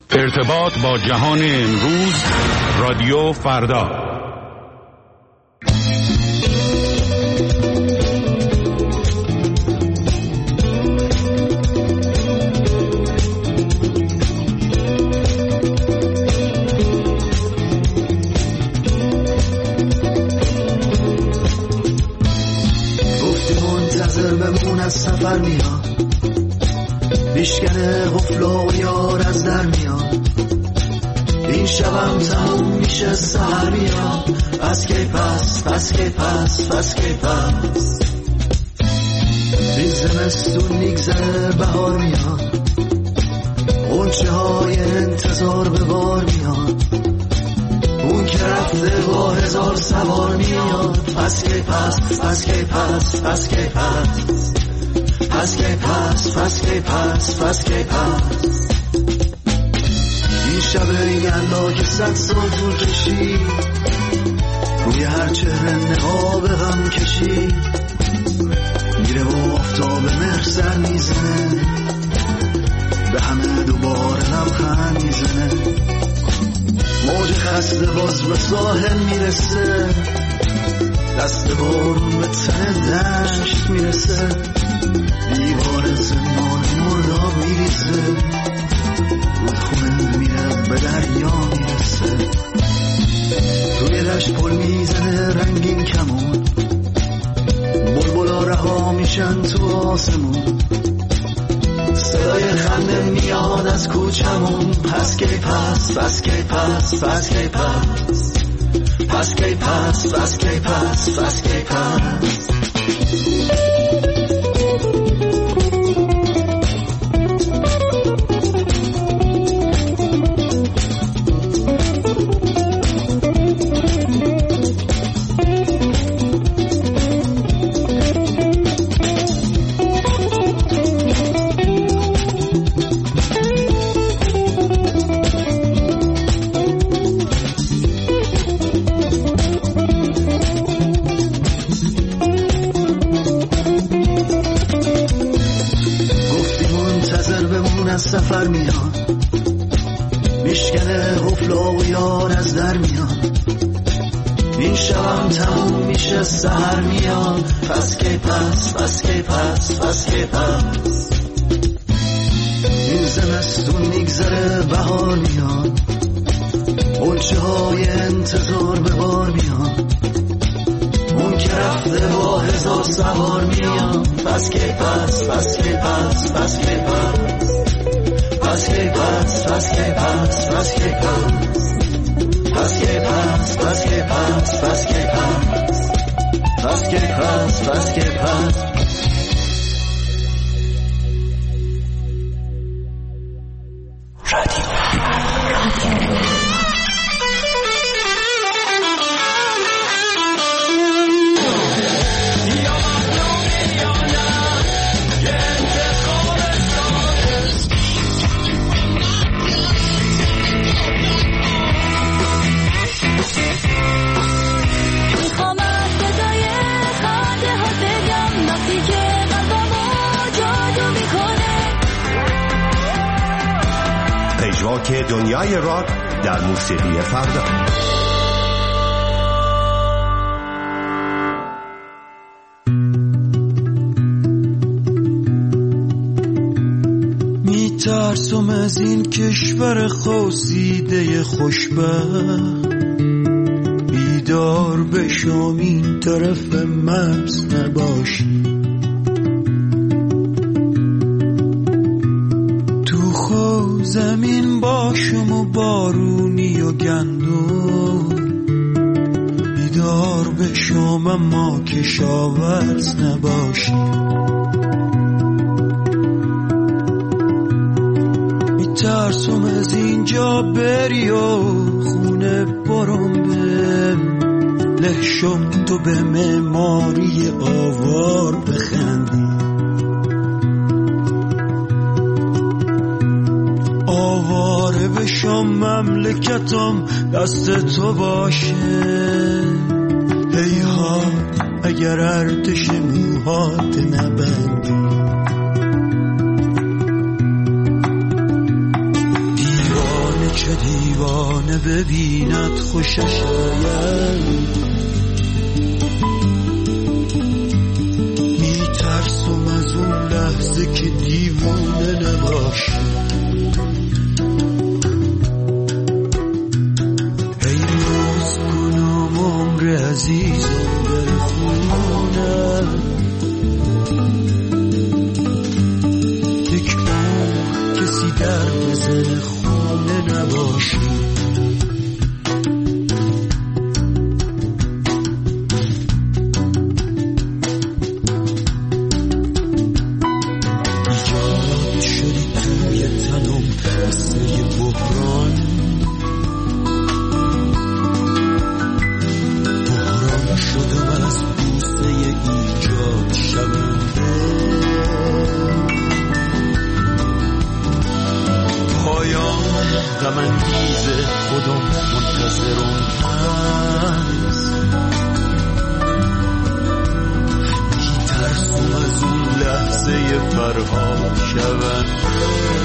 ارتباط با جهان امروز، رادیو فردا. گفتی منتظر بمون از سفر میاد، بیشکنه غفلا و یار از در میاد، این شبم تموم میشه سحر میاد، پس کی پس پس کی پس پس کی پس، این زمستون میگذره بهار میاد، غنچه های انتظار به بار میاد، اون که رفته با هزار سوار میاد، پس کی پس پس کی پس پس کی پس، پس کی پس پس کی پس پس کی پس، این شب یلدا که 100 سال طول کشید، روی هر چهره نقاب غم کشید، میره و آفتاب مهر سر میزنه، به همه دوباره لبخند میزنه، موج خسته باز به ساحل میرسه، دست بارون به تن دشت میرسه، دیوار زمان مرداب میریزه، رودخونه میره به دریا میرسه، روی دشت پل میزنه رنگین کمون، بلبلا رها میشن تو آسمون، صدای خنده میاد از کوچمون، پس کی پس پس کی پس پس کی پس، پس کی پس پس کی پس پس کی پس. سفر میاد، میشکنه غفلا و یار از در میاد، این شبم تموم میشه سحر میاد، پس کی پس پس کی پس پس کی پس، این زمستون میگذره بهار میاد، غنچه های انتظار به بار میاد، اون که رفته با هزار سوار میاد، پس کی پس پس کی پس پس کی پس، پس کی پس پس کی پس پس کی پس، پس کی پس پس کی پس پس کی پس، پس کی پس پس کی پس. که دنیای راک در موسیقی فردا. میترسم از این کشور خواسیده خوشبخت، بیدار بشم این طرف مرز نباشی، زمین باشم و بارونی و گندم، بیدار بشم اما کشاورز نباشی، میترسم از اینجا بری و خونه برم به لحشم تو به معماری آوار بخندی، آواره بشم مملکتم دست تو باشه، هیهات اگر ارتش موهات نبندی، دیوار که دیوانه ببیند خوشش آید. میترسم از اون لحظه که دیوانه نباشی. هی باز کنم عمر عزیزم در خونه، یک عمر کسی در بزن خونه نباشی. ایجاد شدی توی تنم قصه بحران شدم از بوسه ایجاد شونده. پایان غم انگیز خودم منتظرم هست. میترسم از اون لحظه فرها شونده.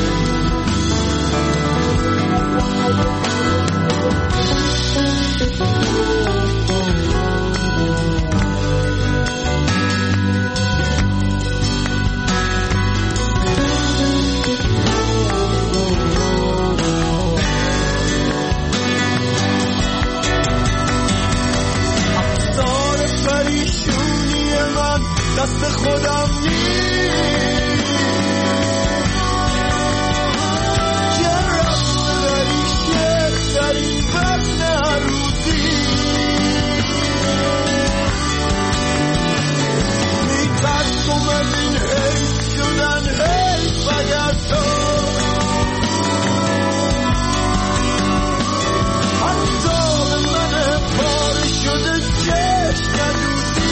دست خودم نیست که رفت داری شد در این وطن هر روزی. میترسم از این حیف شدن حیف اگر تو حتی به من پاره شده چشم ندودی.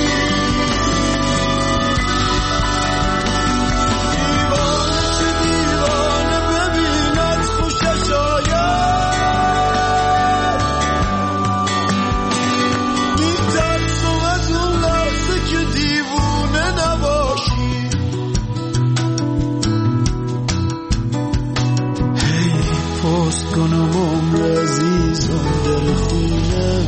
کنم عمر عزیزم در خونه،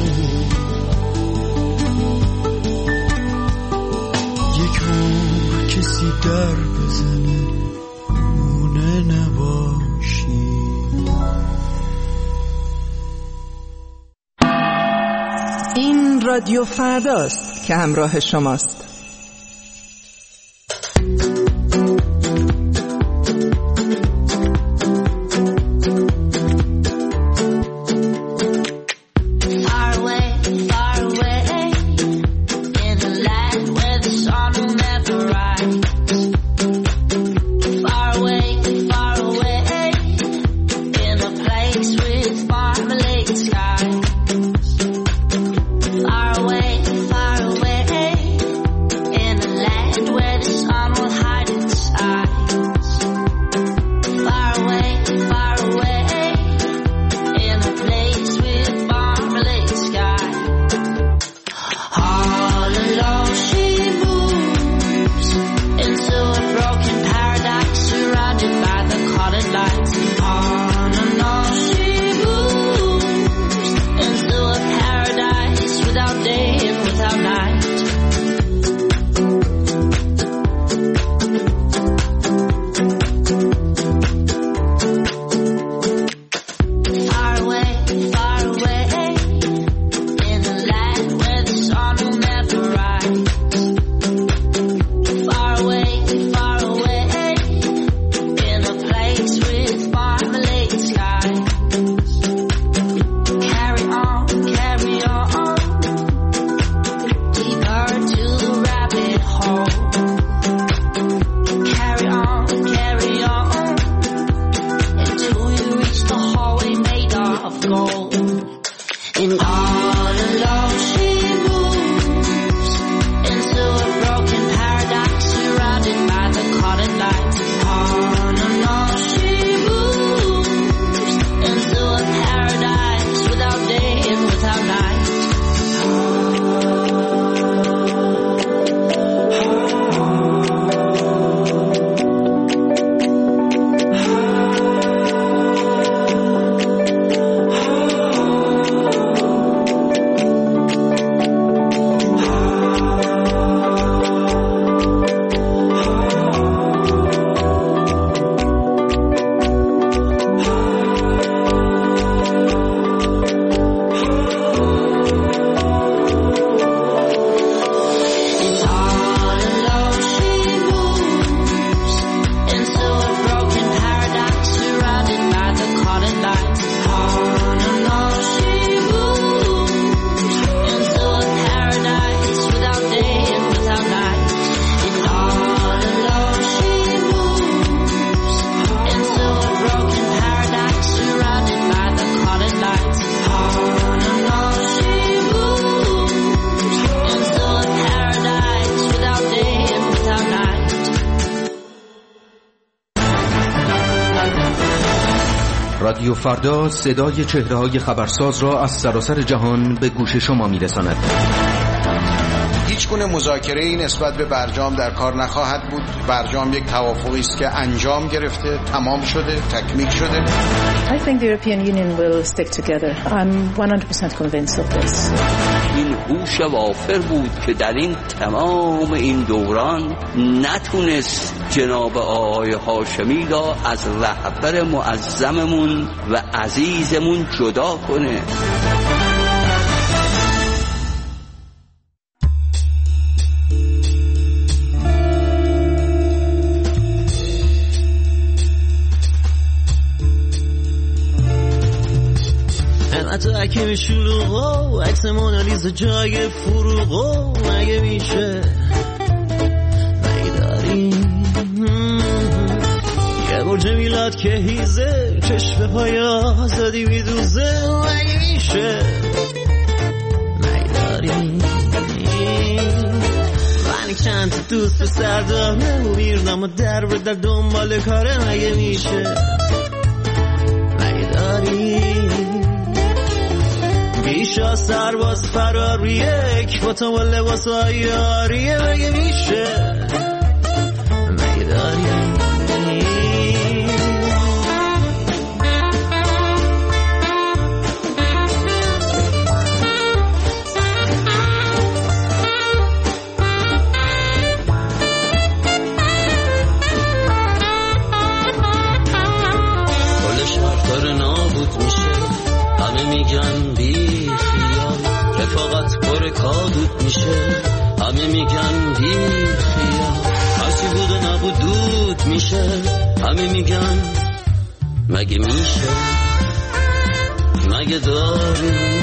یک عمر کسی در بزنه خونه نباشی. این رادیو فرداست که همراه شماست. Far away in a place with far رادیو فردا صدای چهره‌های خبرساز را از سراسر جهان به گوش شما می‌رساند. هیچ گونه مذاکره‌ای نسبت به برجام در کار نخواهد بود. برجام یک توافقی است که انجام گرفته، تمام شده، تکمیل شده. I think the European Union will stick together. I'm 100% convinced of this. این هوش وافر بود که در این تمام این دوران نتونست جناب آقای هاشمی را از رهبر معظممون و عزیزمون جدا کنه. حتاکی شلوغو عکس مونالیزا جای فروغو مگه میشه داری یه برج میلاد که هیزه چشم پای آزادی میدوزه مگه میشه داری من چند تا دوست پسر داره و میردم و در دنبال کاره مگه میشه داری بیشا سرباز فراریه یک با تو با لباس آیاریه مگه میشه مگه داری کل شهر نابود میشه همه میگن بی رفاقت پر کادود میشه همه میگن بی خیال هرچی بود و نبود دود میشه همه میگن مگه میشه مگه داری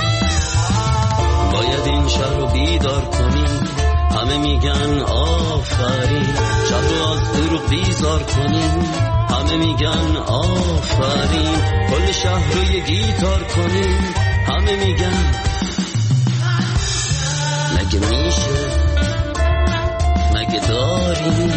باید این شهر رو بیدار کنیم همه میگن آفرین شهر رو از دروغ بیزار کنیم همه میگن آفرین کل شهر رو یه گیتار کنیم همه میگن مگه میشه مگه داری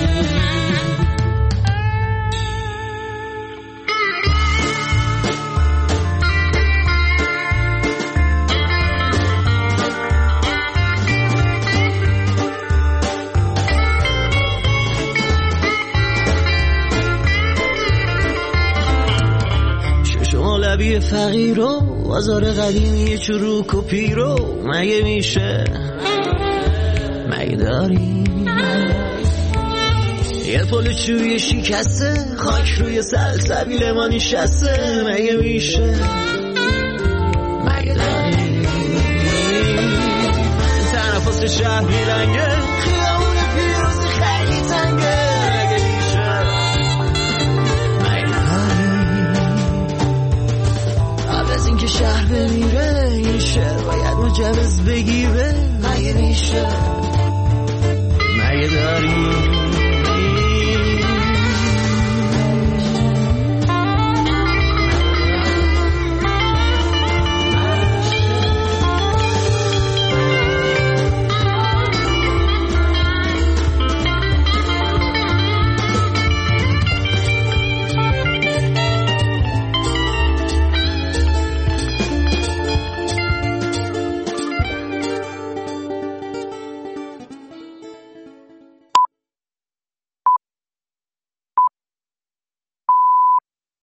شمالبی فقیر و بازار قدیمی چروک و پیرو مگه میشه مگه داری یه پل چوی شکسته خاک روی سلسبیل ما نشسته مگه میشه مگه داری تنفس شهر میلنگه خیابون پیروزی خیلی تنگه مگه میشه مگه داری قبل از اینکه شهر بمیره این شهر باید مجوز بگیره مگه میشه مگه داری